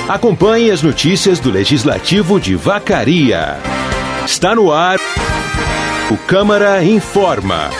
Acompanhe as notícias do Legislativo de Vacaria. Está no ar o Câmara Informa.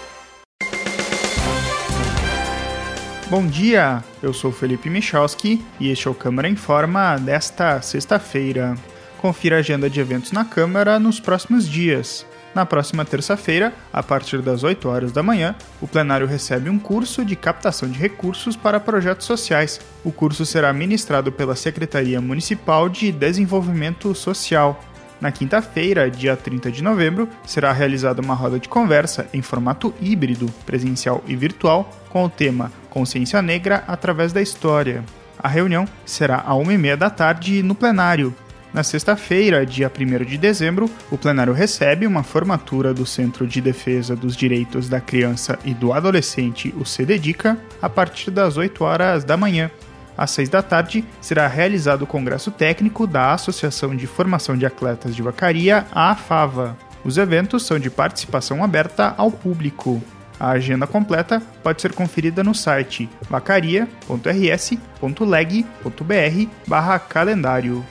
Bom dia, eu sou Felipe Michalski e este é o Câmara Informa desta sexta-feira. Confira a agenda de eventos na Câmara nos próximos dias. Na próxima terça-feira, a partir das 8 horas da manhã, o plenário recebe um curso de captação de recursos para projetos sociais. O curso será ministrado pela Secretaria Municipal de Desenvolvimento Social. Na quinta-feira, dia 30 de novembro, será realizada uma roda de conversa em formato híbrido, presencial e virtual, com o tema Consciência Negra através da História. A reunião será às 1h30 da tarde no plenário. Na sexta-feira, dia 1º de dezembro, o plenário recebe uma formatura do Centro de Defesa dos Direitos da Criança e do Adolescente, o CDDICA, a partir das 8 horas da manhã. Às 6 da tarde, será realizado o Congresso Técnico da Associação de Formação de Atletas de Vacaria, a AFAVA. Os eventos são de participação aberta ao público. A agenda completa pode ser conferida no site vacaria.rs.leg.br/calendário.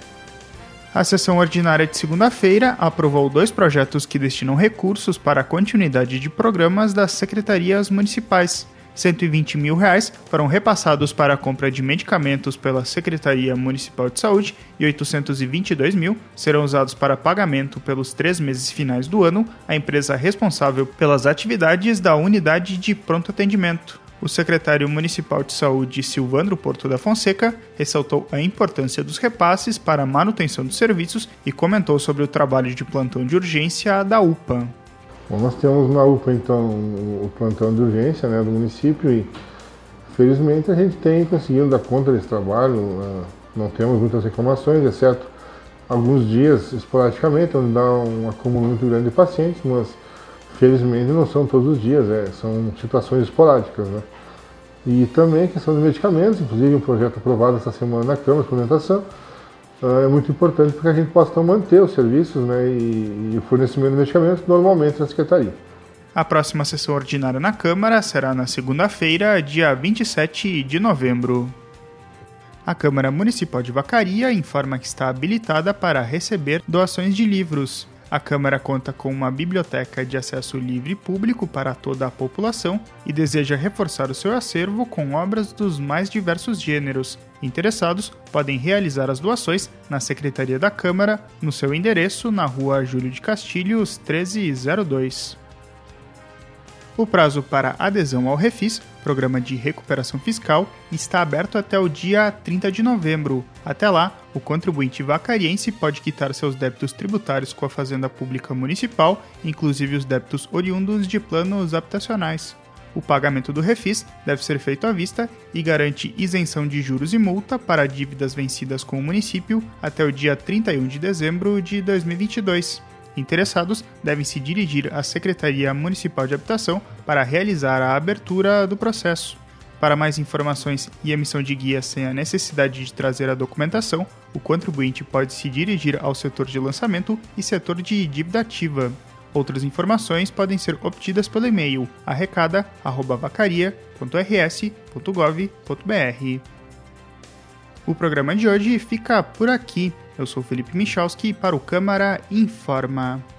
A sessão ordinária de segunda-feira aprovou 2 projetos que destinam recursos para a continuidade de programas das secretarias municipais. R$ 120 mil foram repassados para a compra de medicamentos pela Secretaria Municipal de Saúde e R$ 822 mil serão usados para pagamento pelos 3 meses finais do ano à empresa responsável pelas atividades da unidade de pronto atendimento. O secretário municipal de saúde, Silvandro Porto da Fonseca, ressaltou a importância dos repasses para a manutenção dos serviços e comentou sobre o trabalho de plantão de urgência da UPA. Bom, nós temos na UPA, então, o plantão de urgência, do município e, felizmente, a gente tem conseguido dar conta desse trabalho. Não temos muitas reclamações, exceto alguns dias, esporadicamente, onde dá um acúmulo muito grande de pacientes, mas, felizmente, não são todos os dias, são situações esporádicas. E também a questão dos medicamentos, inclusive um projeto aprovado essa semana na Câmara de Implementação, é muito importante para que a gente possa manter os serviços e o fornecimento de medicamentos normalmente na Secretaria. A próxima sessão ordinária na Câmara será na segunda-feira, dia 27 de novembro. A Câmara Municipal de Vacaria informa que está habilitada para receber doações de livros. A Câmara conta com uma biblioteca de acesso livre e público para toda a população e deseja reforçar o seu acervo com obras dos mais diversos gêneros. Interessados podem realizar as doações na Secretaria da Câmara, no seu endereço na Rua Júlio de Castilhos, 1302. O prazo para adesão ao Refis, Programa de Recuperação Fiscal, está aberto até o dia 30 de novembro. Até lá, o contribuinte vacariense pode quitar seus débitos tributários com a Fazenda Pública Municipal, inclusive os débitos oriundos de planos habitacionais. O pagamento do Refis deve ser feito à vista e garante isenção de juros e multa para dívidas vencidas com o município até o dia 31 de dezembro de 2022. Interessados devem se dirigir à Secretaria Municipal de Habitação para realizar a abertura do processo. Para mais informações e emissão de guias sem a necessidade de trazer a documentação, o contribuinte pode se dirigir ao setor de lançamento e setor de dívida ativa. Outras informações podem ser obtidas pelo e-mail arrecada@vacaria.rs.gov.br. O programa de hoje fica por aqui. Eu sou Felipe Michalski para o Câmara Informa.